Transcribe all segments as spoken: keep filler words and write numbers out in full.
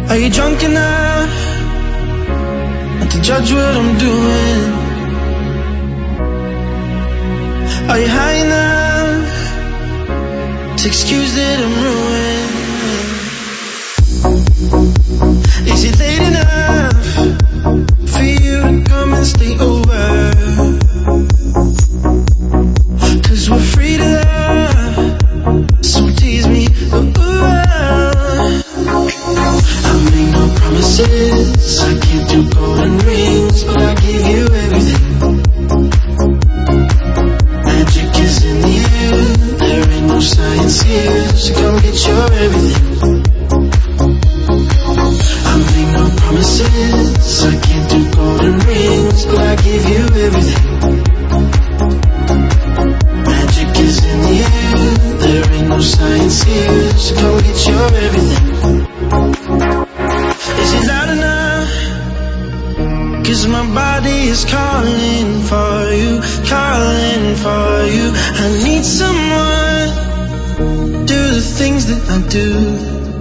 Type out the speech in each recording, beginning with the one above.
Are you drunk enough not to judge what I'm doing? Are you high enough to excuse that I'm ruined? Is it late enough for you to come and stay over? Cause we're free to love, so tease me. Ooh, I make no promises, I can't do golden rings, but I give you everything. Magic is in the air, there ain't no science here, so come get your everything. I make no promises, I can't do golden rings, but I give you everything. Magic is in the air, there ain't no science here, so come get your everything. Is it loud enough? Cause my body is calling for you, calling for you. I need someone to do the things that I do.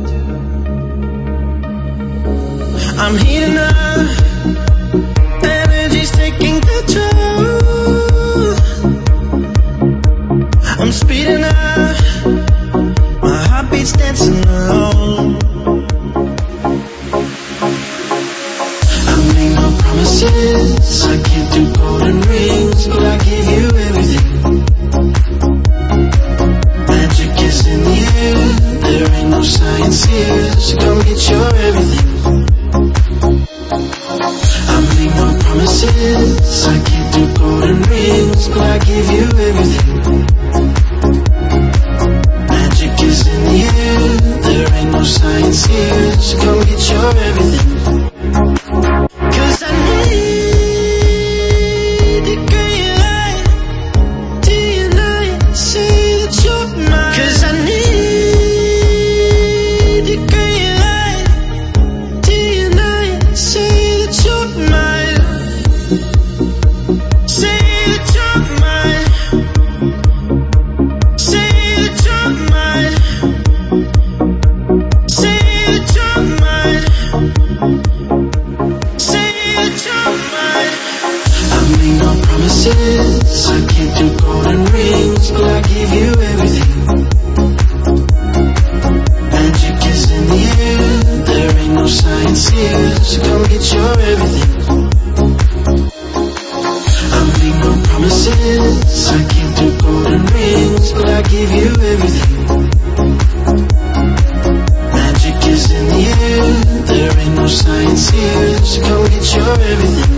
I'm heating up, energy's taking control. I'm speeding up, my heartbeat's dancing alone. I make no promises, I can't do golden rings, but I give you everything. Magic is in the air, there ain't no science here, so come get your everything. I make no promises, I can't do golden rings, but I give you everything. Magic is in the air, there ain't no science here, so come get your everything. Cause I need the green light, daylight, say that you're mine. Cause I need the green light, daylight, say that you're mine. Say that you're mine. Say that you're mine. Say that you're mine. Say that you're mine. I make no promises, I can't do golden rings, but I give you everything. Magic is in the air, there ain't no science here, so come get your everything. I make no promises, I can't do golden rings, but I give you everything. Magic is in the air, there ain't no science here, so come get your everything.